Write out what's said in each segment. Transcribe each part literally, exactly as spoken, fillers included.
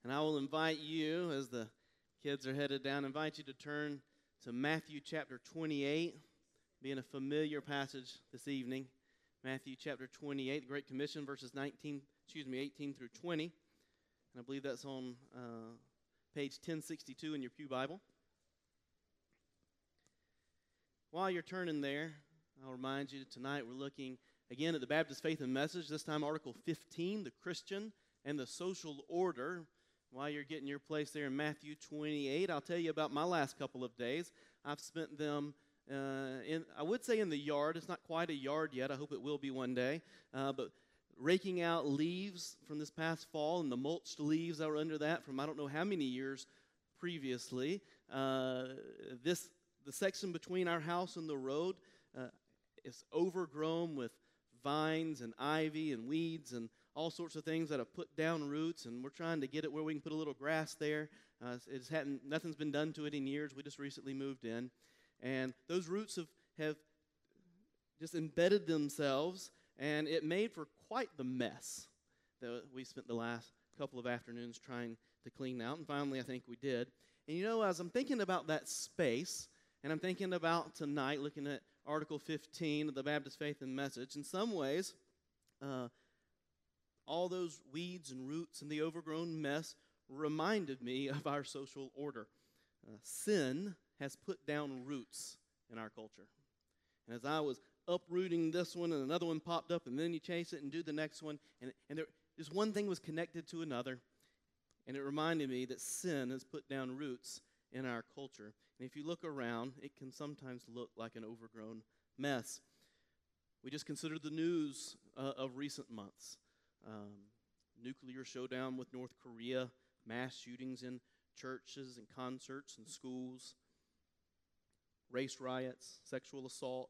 And I will invite you, as the kids are headed down, invite you to turn to Matthew chapter twenty-eight, being a familiar passage this evening. Matthew chapter twenty-eight, the Great Commission, verses nineteen, excuse me, eighteen through twenty. And I believe that's on uh, page ten sixty-two in your pew Bible. While you're turning there, I'll remind you tonight we're looking again at the Baptist Faith and Message, this time Article fifteen, the Christian and the social order. While you're getting your place there in Matthew twenty-eight, I'll tell you about my last couple of days. I've spent them uh, in, I would say in the yard. It's not quite a yard yet. I hope it will be one day. Uh, but raking out leaves from this past fall and the mulched leaves that were under that from I don't know how many years previously. Uh, this the section between our house and the road uh, is overgrown with vines and ivy and weeds and all sorts of things that have put down roots, and we're trying to get it where we can put a little grass there. Uh, it's hadn't, nothing's been done to it in years. We just recently moved in, and those roots have, have just embedded themselves, and it made for quite the mess that we spent the last couple of afternoons trying to clean out, and finally I think we did. And you know, as I'm thinking about that space, and I'm thinking about tonight, looking at Article fifteen of the Baptist Faith and Message, in some ways, uh, all those weeds and roots and the overgrown mess reminded me of our social order. Uh, sin has put down roots in our culture. And as I was uprooting this one and another one popped up, and then you chase it and do the next one, and, and there, just one thing was connected to another, and it reminded me that sin has put down roots in our culture. And if you look around, it can sometimes look like an overgrown mess. We just considered the news uh, of recent months. Um, nuclear showdown with North Korea, mass shootings in churches and concerts and schools, race riots, sexual assault,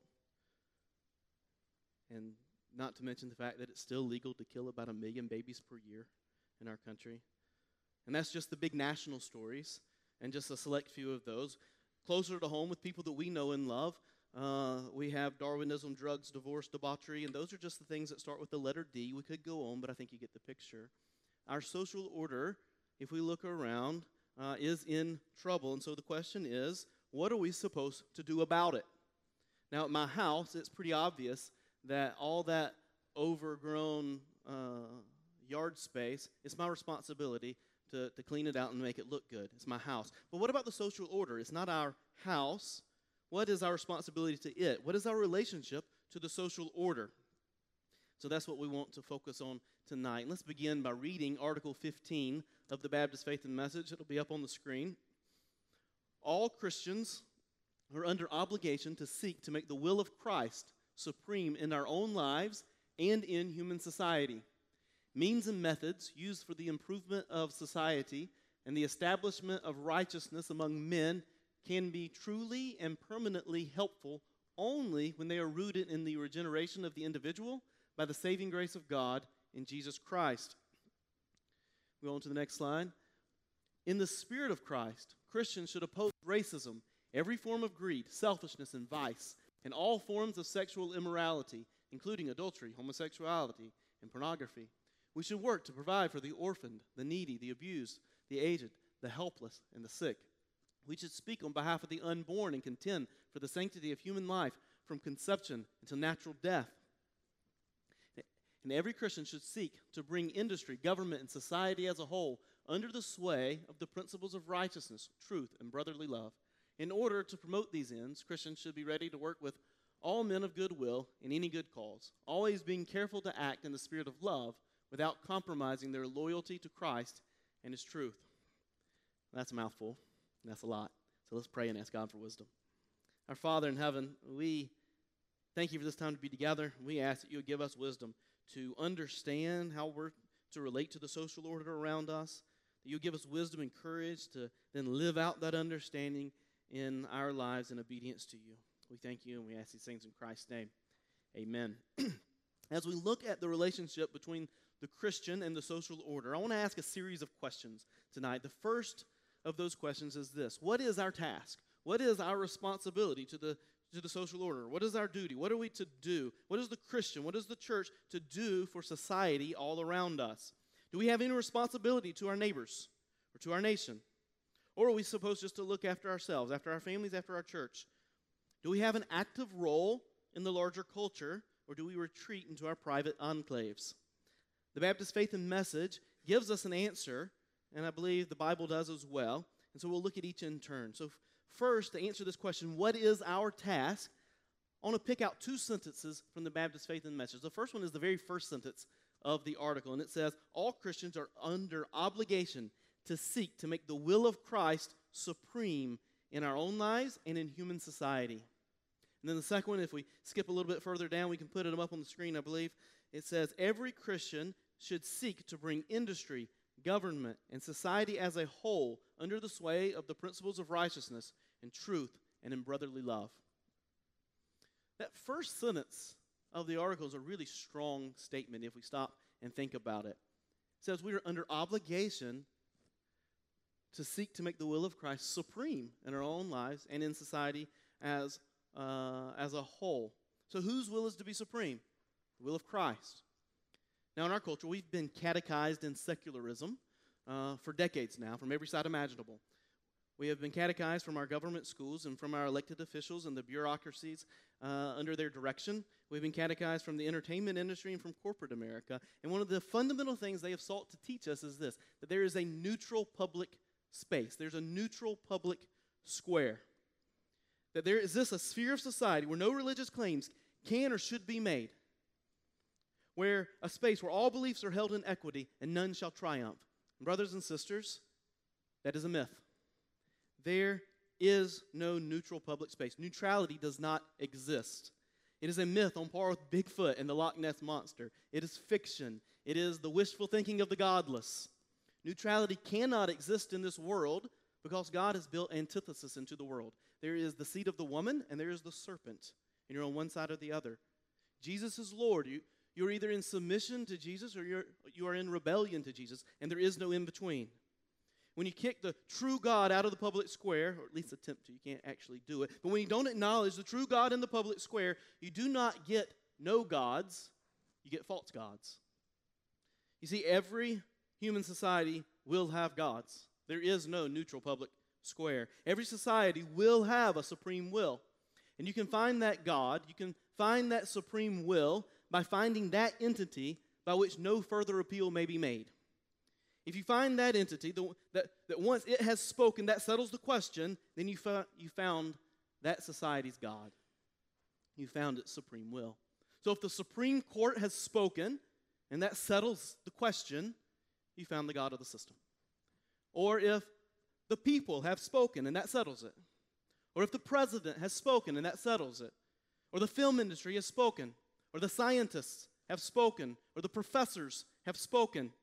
and not to mention the fact that it's still legal to kill about a million babies per year in our country. And that's just the big national stories, and just a select few of those. Closer to home with people that we know and love, Uh, we have Darwinism, drugs, divorce, debauchery, and those are just the things that start with the letter D. We could go on, but I think you get the picture. Our social order, if we look around, uh, is in trouble. And so the question is, what are we supposed to do about it? Now, at my house, it's pretty obvious that all that overgrown uh, yard space, it's my responsibility to, to clean it out and make it look good. It's my house. But what about the social order? It's not our house. What is our responsibility to it? What is our relationship to the social order? So that's what we want to focus on tonight. Let's begin by reading Article fifteen of the Baptist Faith and Message. It'll be up on the screen. All Christians are under obligation to seek to make the will of Christ supreme in our own lives and in human society. Means and methods used for the improvement of society and the establishment of righteousness among men can be truly and permanently helpful only when they are rooted in the regeneration of the individual by the saving grace of God in Jesus Christ. We go on to the next slide. In the spirit of Christ, Christians should oppose racism, every form of greed, selfishness, and vice, and all forms of sexual immorality, including adultery, homosexuality, and pornography. We should work to provide for the orphaned, the needy, the abused, the aged, the helpless, and the sick. We should speak on behalf of the unborn and contend for the sanctity of human life from conception until natural death. And every Christian should seek to bring industry, government, and society as a whole under the sway of the principles of righteousness, truth, and brotherly love. In order to promote these ends, Christians should be ready to work with all men of good will in any good cause, always being careful to act in the spirit of love without compromising their loyalty to Christ and His truth. That's a mouthful. That's a lot. So let's pray and ask God for wisdom. Our Father in heaven, we thank you for this time to be together. We ask that you would give us wisdom to understand how we're to relate to the social order around us, that you give us wisdom and courage to then live out that understanding in our lives in obedience to you. We thank you and we ask these things in Christ's name. Amen. As we look at the relationship between the Christian and the social order, I want to ask a series of questions tonight. The first of those questions is this: what is our task? What is our responsibility to the to the social order? What is our duty? What are we to do? What is the Christian, what is the church to do for society all around us? Do we have any responsibility to our neighbors? or to our nation? Or are we supposed just to look after ourselves, after our families, after our church? Do we have an active role in the larger culture, or do we retreat into our private enclaves? The Baptist Faith and Message gives us an answer, and I believe the Bible does as well. And so we'll look at each in turn. So first, to answer this question, what is our task? I want to pick out two sentences from the Baptist Faith and Message. The first one is the very first sentence of the article, and it says, all Christians are under obligation to seek to make the will of Christ supreme in our own lives and in human society. And then the second one, if we skip a little bit further down, we can put it up on the screen, I believe. It says, every Christian should seek to bring industry, government, and society as a whole under the sway of the principles of righteousness and truth and in brotherly love. That first sentence of the article is a really strong statement if we stop and think about it. It says we are under obligation to seek to make the will of Christ supreme in our own lives and in society as, uh, as a whole. So whose will is to be supreme? The will of Christ. Now in our culture, we've been catechized in secularism uh, for decades now, from every side imaginable. We have been catechized from our government schools and from our elected officials and the bureaucracies uh, under their direction. We've been catechized from the entertainment industry and from corporate America. And one of the fundamental things they have sought to teach us is this, that there is a neutral public space. There's a neutral public square. That there is this a sphere of society where no religious claims can or should be made. Where a space where all beliefs are held in equity and none shall triumph. And brothers and sisters, that is a myth. There is no neutral public space. Neutrality does not exist. It is a myth on par with Bigfoot and the Loch Ness Monster. It is fiction. It is the wishful thinking of the godless. Neutrality cannot exist in this world because God has built antithesis into the world. There is the seed of the woman and there is the serpent. And you're on one side or the other. Jesus is Lord. You, you're either in submission to Jesus or you're, you are in rebellion to Jesus. And there is no in between. When you kick the true God out of the public square, or at least attempt to, you can't actually do it, but when you don't acknowledge the true God in the public square, you do not get no gods, you get false gods. You see, every human society will have gods. There is no neutral public square. Every society will have a supreme will. And you can find that God, you can find that supreme will by finding that entity by which no further appeal may be made. If you find that entity, the, that, that once it has spoken, that settles the question, then you, fo- you found that society's God. You found its supreme will. So if the Supreme Court has spoken, and that settles the question, you found the God of the system. Or if the people have spoken, and that settles it. Or if the president has spoken, and that settles it. Or the film industry has spoken. Or the scientists have spoken. Or the professors have spoken.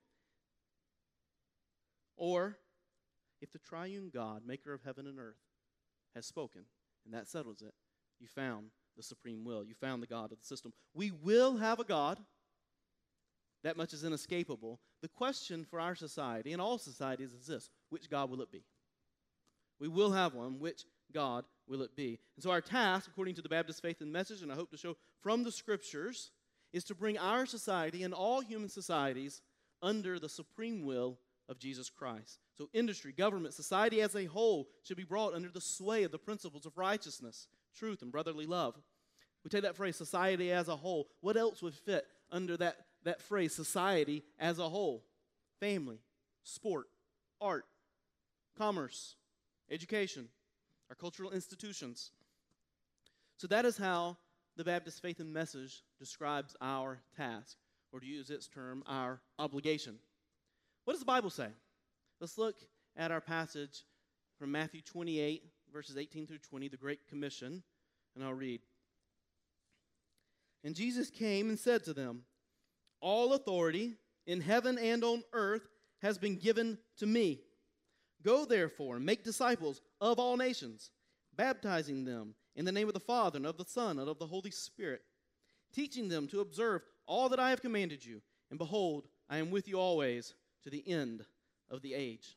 Or if the triune God, maker of heaven and earth, has spoken, and that settles it, you found the supreme will. You found the God of the system. We will have a God. That much is inescapable. The question for our society, and all societies, is this: which God will it be? We will have one. Which God will it be? And so our task, according to the Baptist Faith and Message, and I hope to show from the Scriptures, is to bring our society and all human societies under the supreme will of Jesus Christ. So industry, government, society as a whole should be brought under the sway of the principles of righteousness, truth, and brotherly love. We take that phrase, society as a whole. What else would fit under that, that phrase, society as a whole? Family, sport, art, commerce, education, our cultural institutions. So that is how the Baptist Faith and Message describes our task, or to use its term, our obligation. What does the Bible say? Let's look at our passage from Matthew twenty-eight, verses eighteen through twenty, the Great Commission, and I'll read. And Jesus came and said to them, all authority in heaven and on earth has been given to me. Go therefore and make disciples of all nations, baptizing them in the name of the Father and of the Son and of the Holy Spirit, teaching them to observe all that I have commanded you. And behold, I am with you always to the end of the age.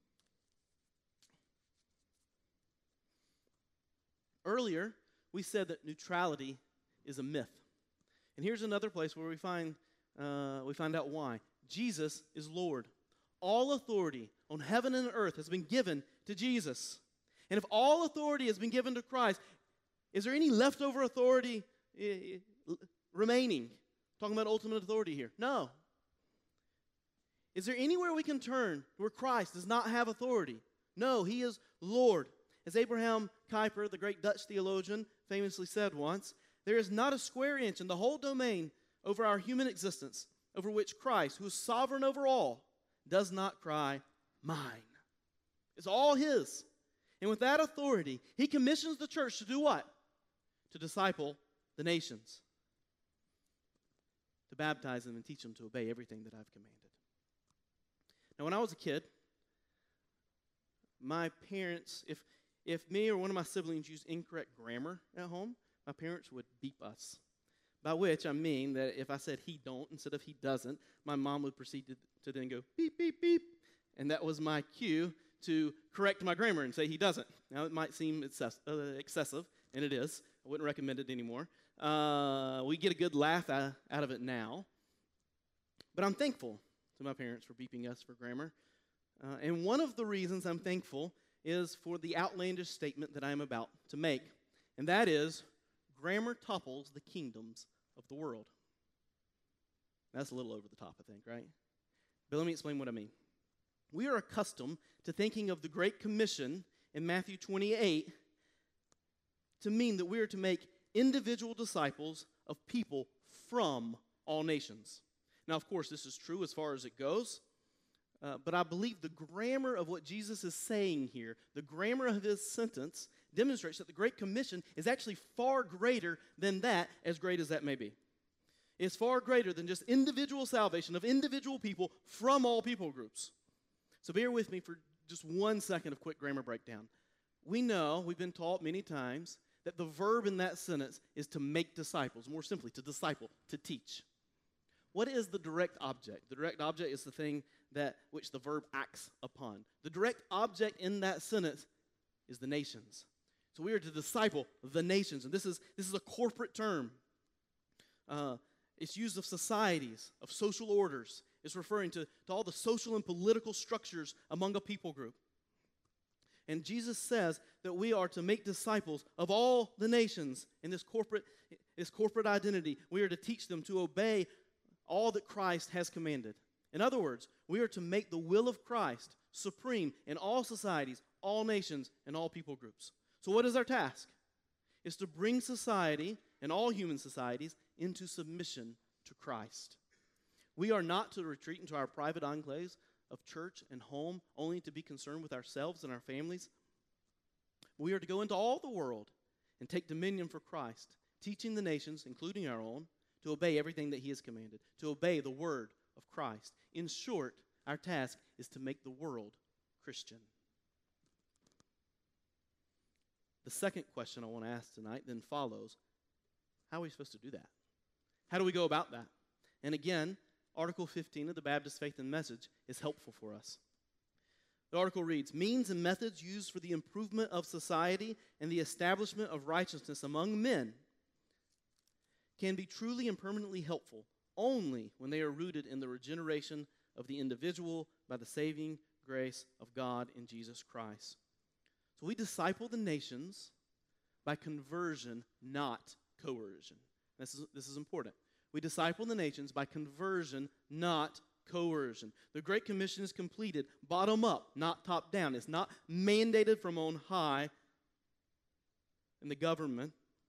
Earlier, we said that neutrality is a myth. And here's another place where we find, uh, we find out why. Jesus is Lord. all authority on heaven and earth has been given to Jesus. And if all authority has been given to Christ, is there any leftover authority eh, remaining? Talking about ultimate authority here. No. Is there anywhere we can turn where Christ does not have authority? No, he is Lord. As Abraham Kuyper, the great Dutch theologian, famously said once, there is not a square inch in the whole domain over our human existence over which Christ, who is sovereign over all, does not cry, mine. It's all his. And with that authority, he commissions the church to do what? To disciple the nations. To baptize them and teach them to obey everything that I've commanded. Now, when I was a kid, my parents, if if me or one of my siblings used incorrect grammar at home, my parents would beep us. By which I mean that if I said he don't instead of he doesn't, my mom would proceed to, to then go beep, beep, beep. And that was my cue to correct my grammar and say he doesn't. Now, it might seem excess, uh, excessive, and it is. I wouldn't recommend it anymore. Uh, we get a good laugh out, out of it now. But I'm thankful to my parents for beeping us for grammar. Uh, and one of the reasons I'm thankful is for the outlandish statement that I'm about to make. And that is, grammar topples the kingdoms of the world. That's a little over the top, I think, right? But let me explain what I mean. We are accustomed to thinking of the Great Commission in Matthew twenty-eight to mean that we are to make individual disciples of people from all nations. Now, of course, this is true as far as it goes, uh, but I believe the grammar of what Jesus is saying here, the grammar of his sentence, demonstrates that the Great Commission is actually far greater than that, as great as that may be. It's far greater than just individual salvation of individual people from all people groups. So bear with me for just one second of quick grammar breakdown. We know, we've been taught many times, that the verb in that sentence is to make disciples, more simply, to disciple, to teach. What is the direct object? The direct object is the thing that which the verb acts upon. The direct object in that sentence is the nations. So we are to disciple the nations, and this is this is a corporate term. Uh, it's used of societies, of social orders. It's referring to, to all the social and political structures among a people group. And Jesus says that we are to make disciples of all the nations in this corporate, this corporate identity. We are to teach them to obey all that Christ has commanded. In other words, we are to make the will of Christ supreme in all societies, all nations, and all people groups. So what is our task? It's to bring society and all human societies into submission to Christ. We are not to retreat into our private enclaves of church and home only to be concerned with ourselves and our families. We are to go into all the world and take dominion for Christ, teaching the nations, including our own, to obey everything that he has commanded, to obey the word of Christ. In short, our task is to make the world Christian. The second question I want to ask tonight then follows, how are we supposed to do that? How do we go about that? And again, Article fifteen of the Baptist Faith and Message is helpful for us. The article reads, means and methods used for the improvement of society and the establishment of righteousness among men can be truly and permanently helpful only when they are rooted in the regeneration of the individual by the saving grace of God in Jesus Christ. So we disciple the nations by conversion, not coercion. This is, this is important. We disciple the nations by conversion, not coercion. The Great Commission is completed bottom up, not top down. It's not mandated from on high in the government,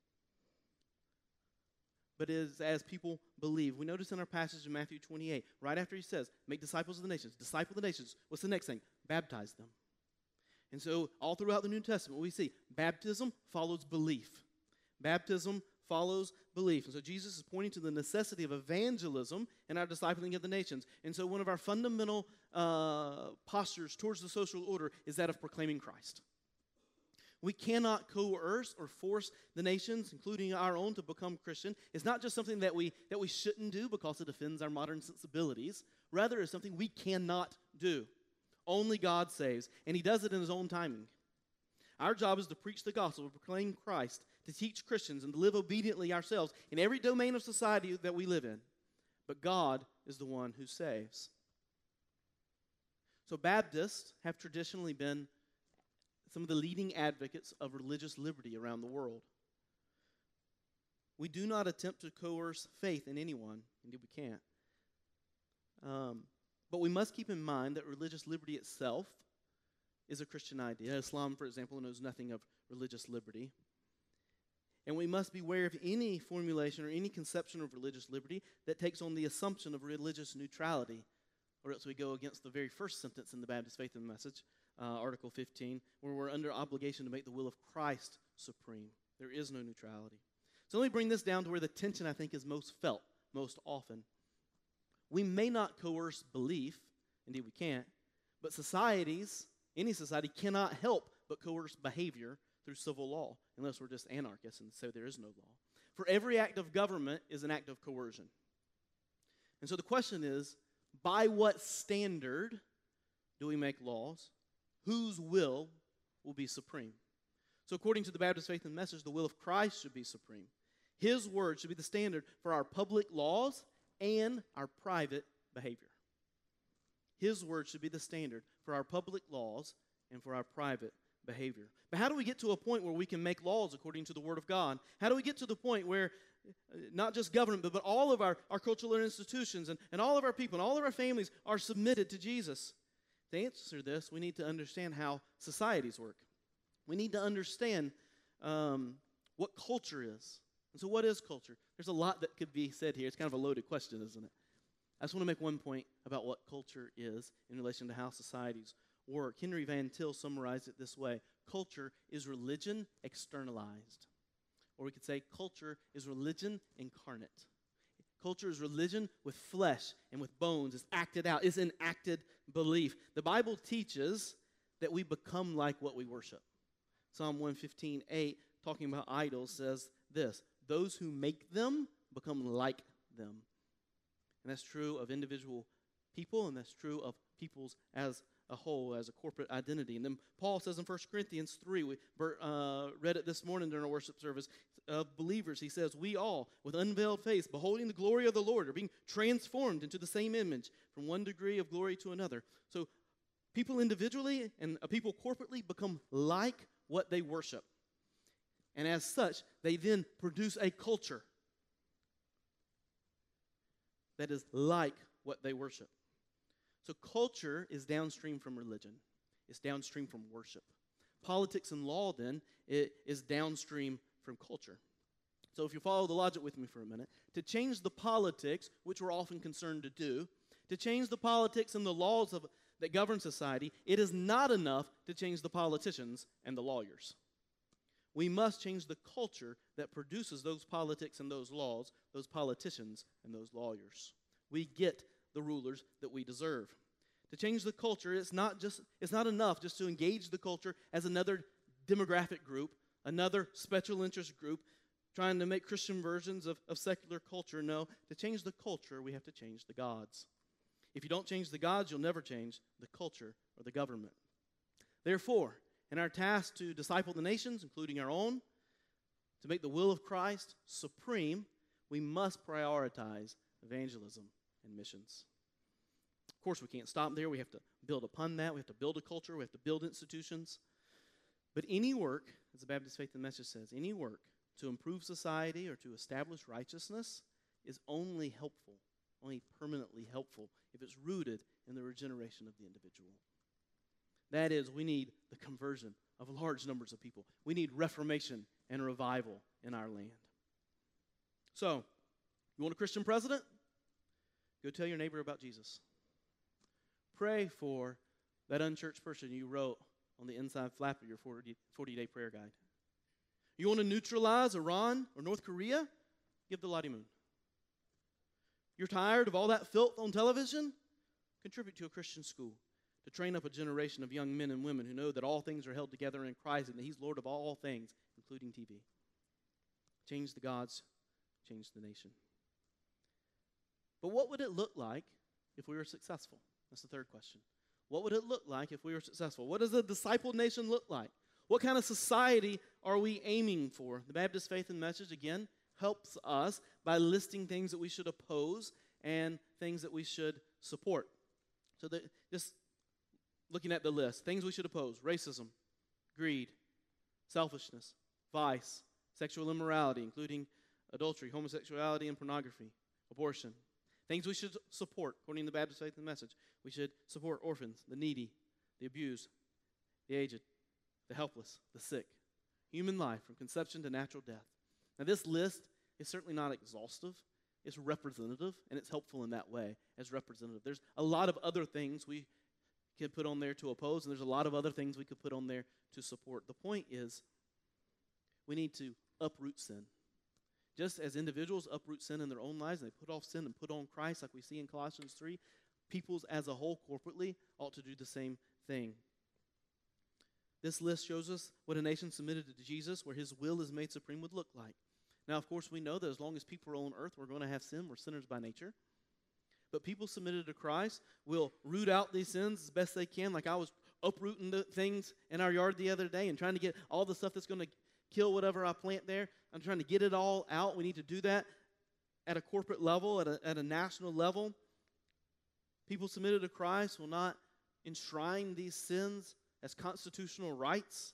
but is as people believe. We notice in our passage in Matthew twenty-eight, right after he says, make disciples of the nations, disciple the nations, what's the next thing? Baptize them. And so all throughout the New Testament, we see baptism follows belief. Baptism follows belief. And so Jesus is pointing to the necessity of evangelism and our discipling of the nations. And so one of our fundamental uh, postures towards the social order is that of proclaiming Christ. We cannot coerce or force the nations, including our own, to become Christian. It's not just something that we that we shouldn't do because it offends our modern sensibilities. Rather, it's something we cannot do. Only God saves, and he does it in his own timing. Our job is to preach the gospel, to proclaim Christ, to teach Christians, and to live obediently ourselves in every domain of society that we live in. But God is the one who saves. So Baptists have traditionally been some of the leading advocates of religious liberty around the world. We do not attempt to coerce faith in anyone. Indeed, we can't. Um, but we must keep in mind that religious liberty itself is a Christian idea. Islam, for example, knows nothing of religious liberty. And we must beware of any formulation or any conception of religious liberty that takes on the assumption of religious neutrality, or else we go against the very first sentence in the Baptist Faith and Message, uh, Article fifteen, where we're under obligation to make the will of Christ supreme. There is no neutrality. So let me bring this down to where the tension, I think, is most felt most often. We may not coerce belief, indeed we can't, but societies, any society, cannot help but coerce behavior through civil law, unless we're just anarchists and say there is no law. For every act of government is an act of coercion. And so the question is, by what standard do we make laws? Whose will will be supreme? So according to the Baptist Faith and Message, the will of Christ should be supreme. His word should be the standard for our public laws and our private behavior. His word should be the standard for our public laws and for our private behavior. But how do we get to a point where we can make laws according to the Word of God? How do we get to the point where uh, not just government, but, but all of our, our cultural institutions and, and all of our people and all of our families are submitted to Jesus? To answer this, we need to understand how societies work. We need to understand um, what culture is. And so what is culture? There's a lot that could be said here. It's kind of a loaded question, isn't it? I just want to make one point about what culture is in relation to how societies work. Henry Van Til summarized it this way: culture is religion externalized. Or we could say culture is religion incarnate. Culture is religion with flesh and with bones. It's acted out. It's enacted belief. The Bible teaches that we become like what we worship. Psalm one fifteen, eight, talking about idols, says this: those who make them become like them. And that's true of individual people, and that's true of peoples as a whole, as a corporate identity. And then Paul says in First Corinthians three, we uh, read it this morning during our worship service, of believers, he says, we all, with unveiled face, beholding the glory of the Lord, are being transformed into the same image from one degree of glory to another. So people individually and people corporately become like what they worship. And as such, they then produce a culture that is like what they worship. So culture is downstream from religion. It's downstream from worship. Politics and law, then, it is downstream from culture. So if you follow the logic with me for a minute, to change the politics, which we're often concerned to do, to change the politics and the laws of, that govern society, it is not enough to change the politicians and the lawyers. We must change the culture that produces those politics and those laws, those politicians and those lawyers. We get the rulers that we deserve. To change the culture, it's not just it's not enough just to engage the culture as another demographic group, another special interest group, trying to make Christian versions of, of secular culture. No, to change the culture, we have to change the gods. If you don't change the gods, you'll never change the culture or the government. Therefore, in our task to disciple the nations, including our own, to make the will of Christ supreme, we must prioritize evangelism and missions. Of course, we can't stop there. We have to build upon that. We have to build a culture. We have to build institutions. But any work, as the Baptist Faith and Message says, any work to improve society or to establish righteousness is only helpful, only permanently helpful, if it's rooted in the regeneration of the individual. That is, we need the conversion of large numbers of people. We need reformation and revival in our land. So, you want a Christian president? Go tell your neighbor about Jesus. Pray for that unchurched person you wrote on the inside flap of your forty-day prayer guide. You want to neutralize Iran or North Korea? Give the Lottie Moon. You're tired of all that filth on television? Contribute to a Christian school to train up a generation of young men and women who know that all things are held together in Christ and that He's Lord of all things, including T V. Change the gods, change the nation. But what would it look like if we were successful? That's the third question. What would it look like if we were successful? What does a discipled nation look like? What kind of society are we aiming for? The Baptist Faith and Message, again, helps us by listing things that we should oppose and things that we should support. So that just looking at the list, things we should oppose: racism, greed, selfishness, vice, sexual immorality, including adultery, homosexuality, and pornography, abortion. Things we should support, according to the Baptist Faith and Message. We should support orphans, the needy, the abused, the aged, the helpless, the sick. Human life from conception to natural death. Now, this list is certainly not exhaustive. It's representative, and it's helpful in that way as representative. There's a lot of other things we can put on there to oppose, and there's a lot of other things we could put on there to support. The point is, we need to uproot sin. Just as individuals uproot sin in their own lives, and they put off sin and put on Christ, like we see in Colossians three, peoples as a whole corporately ought to do the same thing. This list shows us what a nation submitted to Jesus, where his will is made supreme, would look like. Now, of course, we know that as long as people are on earth, we're going to have sin. We're sinners by nature. But people submitted to Christ will root out these sins as best they can. Like I was uprooting the things in our yard the other day and trying to get all the stuff that's going to kill whatever I plant there. I'm trying to get it all out. We need to do that at a corporate level, at a, at a national level. People submitted to Christ will not enshrine these sins as constitutional rights.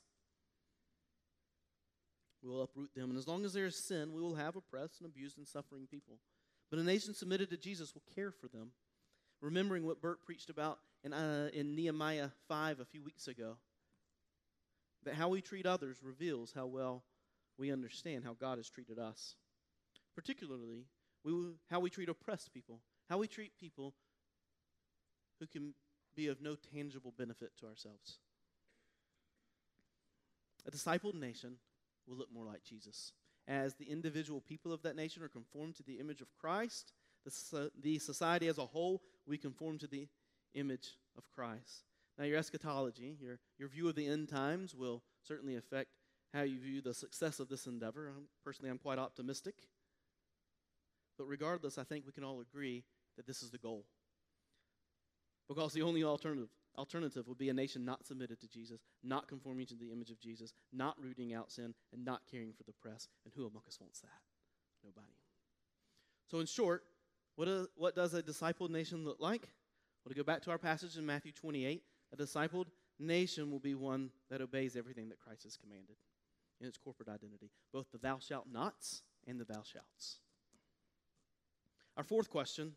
We will uproot them. And as long as there is sin, we will have oppressed and abused and suffering people. But a nation submitted to Jesus will care for them. Remembering what Bert preached about in, uh, in Nehemiah five a few weeks ago. That how we treat others reveals how well we understand how God has treated us. Particularly, we will, how we treat oppressed people. How we treat people who can be of no tangible benefit to ourselves. A discipled nation will look more like Jesus. As the individual people of that nation are conformed to the image of Christ, the, so, the society as a whole, we conform to the image of Christ. Now, your eschatology, your, your view of the end times will certainly affect how you view the success of this endeavor. I'm, personally, I'm quite optimistic. But regardless, I think we can all agree that this is the goal. Because the only alternative Alternative would be a nation not submitted to Jesus, not conforming to the image of Jesus, not rooting out sin, and not caring for the oppressed. And who among us wants that? Nobody. So in short, what, a, what does a discipled nation look like? Well, to go back to our passage in Matthew twenty-eight, a discipled nation will be one that obeys everything that Christ has commanded in its corporate identity, both the thou shalt nots and the thou shalts. Our fourth question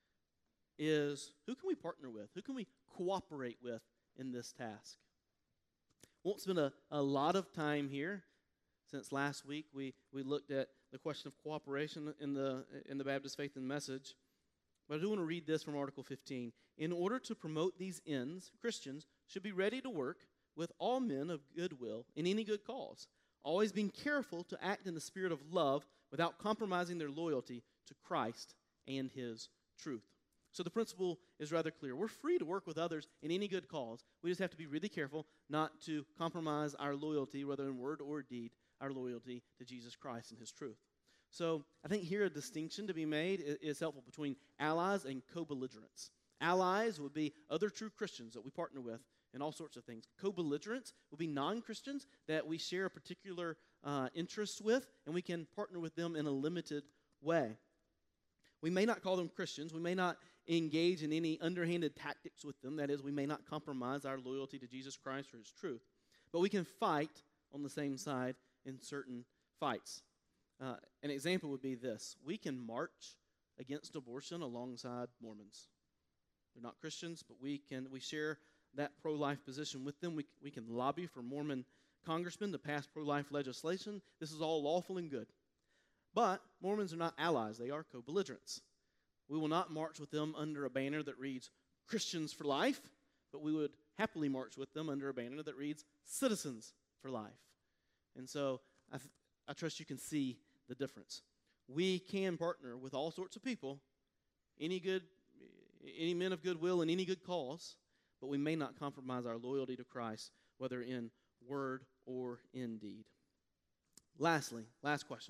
is, who can we partner with? Who can we cooperate with in this task? Won't spend a, a lot of time here. Since last week we, we looked at the question of cooperation in the, in the Baptist Faith and Message. But I do want to read this from Article fifteen. In order to promote these ends, Christians should be ready to work with all men of goodwill in any good cause, always being careful to act in the spirit of love without compromising their loyalty to Christ and his truth. So the principle is rather clear. We're free to work with others in any good cause. We just have to be really careful not to compromise our loyalty, whether in word or deed, our loyalty to Jesus Christ and his truth. So I think here a distinction to be made is helpful between allies and co-belligerents. Allies would be other true Christians that we partner with in all sorts of things. Co-belligerents would be non-Christians that we share a particular uh, interest with, and we can partner with them in a limited way. We may not call them Christians. We may not engage in any underhanded tactics with them. That is, we may not compromise our loyalty to Jesus Christ or his truth. But we can fight on the same side in certain fights. Uh, an example would be this. We can march against abortion alongside Mormons. They're not Christians, but we can we share that pro-life position with them. We, we can lobby for Mormon congressmen to pass pro-life legislation. This is all lawful and good. But Mormons are not allies. They are co-belligerents. We will not march with them under a banner that reads Christians for Life, but we would happily march with them under a banner that reads Citizens for Life. And so I, th- I trust you can see the difference. We can partner with all sorts of people, any good, any men of goodwill in any good cause, but we may not compromise our loyalty to Christ, whether in word or in deed. Lastly, last question.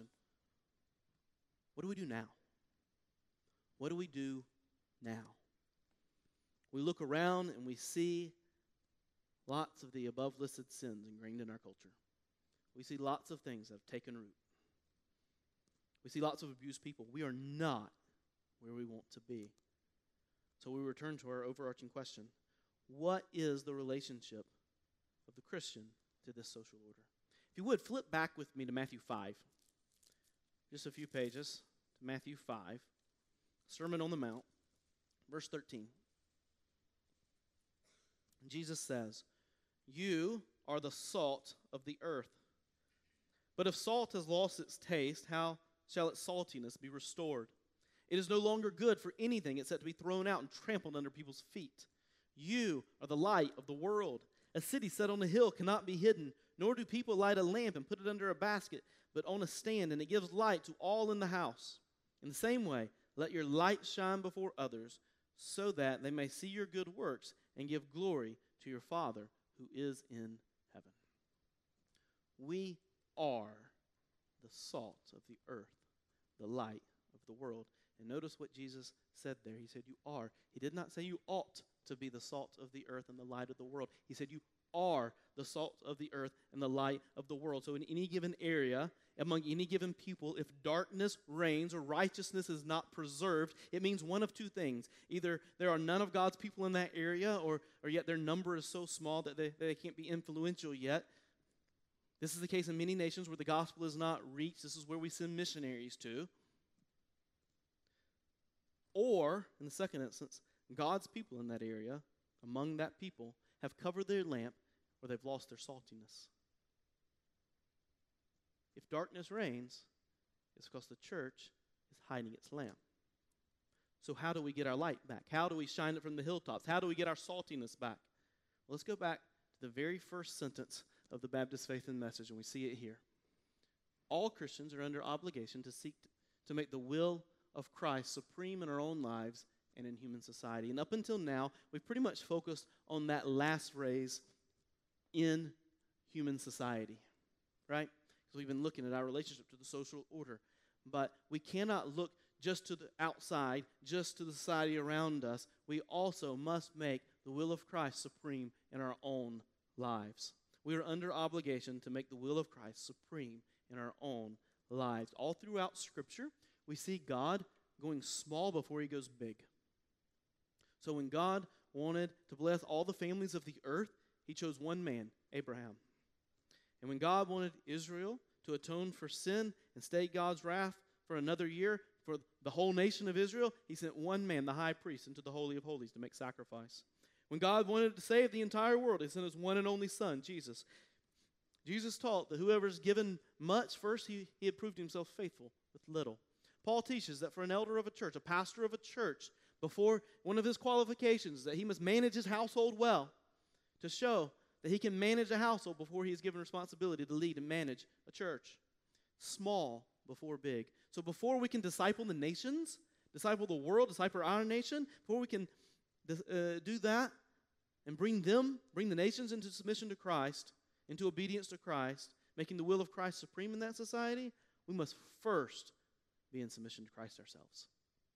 What do we do now? What do we do now? We look around and we see lots of the above listed sins ingrained in our culture. We see lots of things that have taken root. We see lots of abused people. We are not where we want to be. So we return to our overarching question. what is the relationship of the Christian to this social order? If you would, flip back with me to Matthew five. Just a few pages to Matthew five, Sermon on the Mount, verse thirteen. Jesus says, "You are the salt of the earth. But if salt has lost its taste, how shall its saltiness be restored? It is no longer good for anything except to be thrown out and trampled under people's feet. You are the light of the world. A city set on a hill cannot be hidden, nor do people light a lamp and put it under a basket, but on a stand, and it gives light to all in the house. In the same way, let your light shine before others, so that they may see your good works and give glory to your Father who is in heaven." We are the salt of the earth, the light of the world. And notice what Jesus said there. He said, you are. He did not say you ought to be the salt of the earth and the light of the world. He said you are the salt of the earth and the light of the world. So in any given area, among any given people, if darkness reigns or righteousness is not preserved, it means one of two things. Either there are none of God's people in that area, or, or yet their number is so small that they, they can't be influential yet. This is the case in many nations where the gospel is not reached. This is where we send missionaries to. Or, in the second instance, God's people in that area, among that people, have covered their lamp or they've lost their saltiness. If darkness reigns, it's because the church is hiding its lamp. So how do we get our light back? How do we shine it from the hilltops? How do we get our saltiness back? Well, let's go back to the very first sentence of the Baptist Faith and Message, and we see it here. All Christians are under obligation to seek to make the will of Christ supreme in our own lives and in human society. And up until now, we've pretty much focused on that last phrase, in human society, right? Because we've been looking at our relationship to the social order. But we cannot look just to the outside, just to the society around us. We also must make the will of Christ supreme in our own lives. We are under obligation to make the will of Christ supreme in our own lives. All throughout Scripture, we see God going small before he goes big. So when God wanted to bless all the families of the earth, he chose one man, Abraham. And when God wanted Israel to atone for sin and stay God's wrath for another year for the whole nation of Israel, he sent one man, the high priest, into the Holy of Holies to make sacrifice. When God wanted to save the entire world, he sent his one and only Son, Jesus. Jesus taught that whoever is given much, first he, he had proved himself faithful with little. Paul teaches that for an elder of a church, a pastor of a church, before one of his qualifications, that he must manage his household well, to show that he can manage a household before he is given responsibility to lead and manage a church. Small before big. So before we can disciple the nations, disciple the world, disciple our nation, before we can uh, do that and bring them, bring the nations into submission to Christ, into obedience to Christ, making the will of Christ supreme in that society, we must first be in submission to Christ ourselves.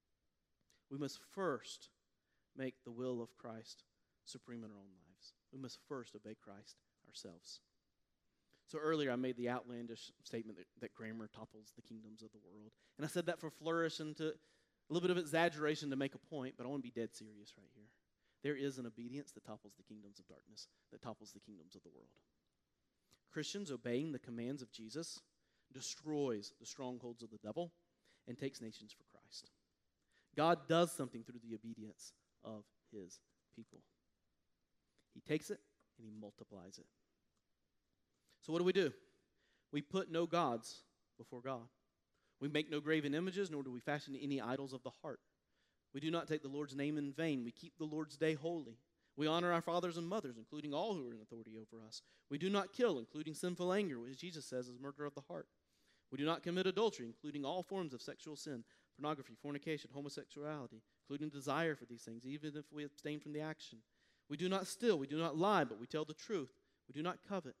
We must first make the will of Christ supreme in our own lives. We must first obey Christ ourselves. So earlier I made the outlandish statement that, that grammar topples the kingdoms of the world. And I said that for flourish and to a little bit of exaggeration to make a point, but I want to be dead serious right here. There is an obedience that topples the kingdoms of darkness, that topples the kingdoms of the world. Christians obeying the commands of Jesus destroys the strongholds of the devil and takes nations for Christ. God does something through the obedience of his people. He takes it and he multiplies it. So what do we do? We put no gods before God. We make no graven images, nor do we fashion any idols of the heart. We do not take the Lord's name in vain. We keep the Lord's day holy. We honor our fathers and mothers, including all who are in authority over us. We do not kill, including sinful anger, which Jesus says is murder of the heart. We do not commit adultery, including all forms of sexual sin, pornography, fornication, homosexuality, including desire for these things, even if we abstain from the action. We do not steal, we do not lie, but we tell the truth. We do not covet.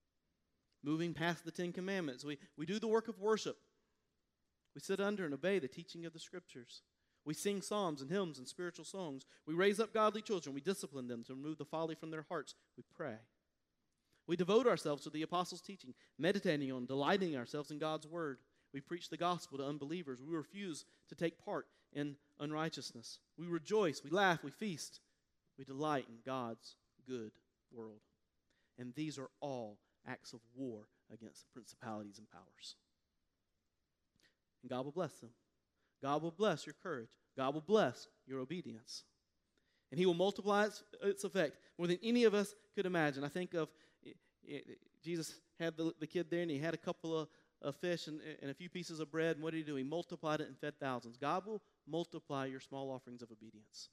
Moving past the Ten Commandments, we, we do the work of worship. We sit under and obey the teaching of the Scriptures. We sing psalms and hymns and spiritual songs. We raise up godly children. We discipline them to remove the folly from their hearts. We pray. We devote ourselves to the apostles' teaching, meditating on, delighting ourselves in God's word. We preach the gospel to unbelievers. We refuse to take part in unrighteousness. We rejoice, we laugh, we feast. We delight in God's good world. And these are all acts of war against the principalities and powers. And God will bless them. God will bless your courage. God will bless your obedience. And he will multiply its, its effect more than any of us could imagine. I think of it, it, Jesus had the, the kid there, and he had a couple of, of fish and, and a few pieces of bread. And what did he do? He multiplied it and fed thousands. God will multiply your small offerings of obedience.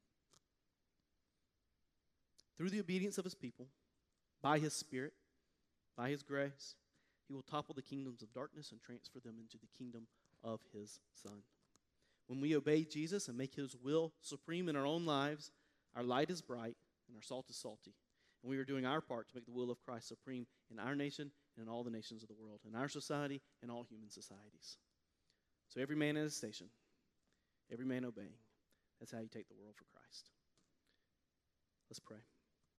Through the obedience of his people, by his Spirit, by his grace, he will topple the kingdoms of darkness and transfer them into the kingdom of his Son. When we obey Jesus and make his will supreme in our own lives, our light is bright and our salt is salty. And we are doing our part to make the will of Christ supreme in our nation and in all the nations of the world, in our society and all human societies. So every man at his station, every man obeying. That's how you take the world for Christ. Let's pray.